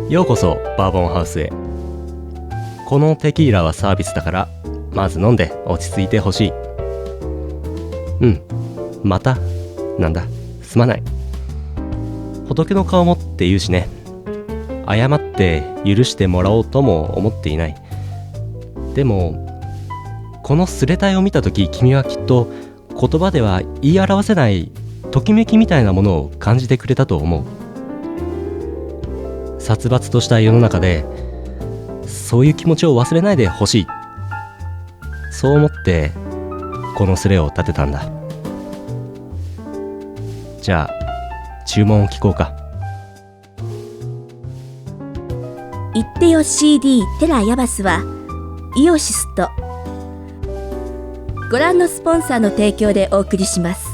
ようこそバーボンハウスへ。このテキーラはサービスだから、まず飲んで落ち着いてほしい。またなんだ、すまない。仏の顔もって言うしね。謝って許してもらおうとも思っていない。でもこのスレタイを見たとき、君はきっと言葉では言い表せないときめきみたいなものを感じてくれたと思う。殺伐とした世の中でそういう気持ちを忘れないでほしい。そう思ってこのスレを立てたんだ。じゃあ注文を聞こうか。 言ってよ CD テラヤバスはイオシスとご覧のスポンサーの提供でお送りします。